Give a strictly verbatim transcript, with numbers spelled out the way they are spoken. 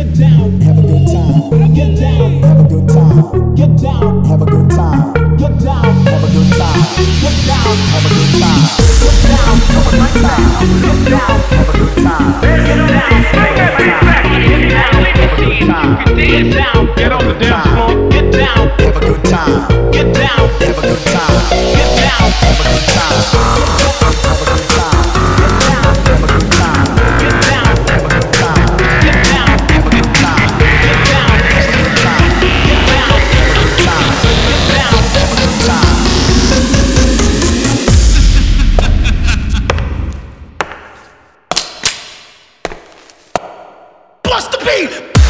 get down, have a good time, get down, have a good time, get down, have a good time, get down, have a good time, get down, have a good time, get down, have a good time, get down, have a good time, get down, have a good time, get down, get on the dance floor, get down, have a good time, get down, have a good time, get down, have a good time, have a good time, get down, have a good time, get down, have a good time, get down, have a good time, get down, have a good time, get down, have a good time, get down, have a good time. Bust the beat!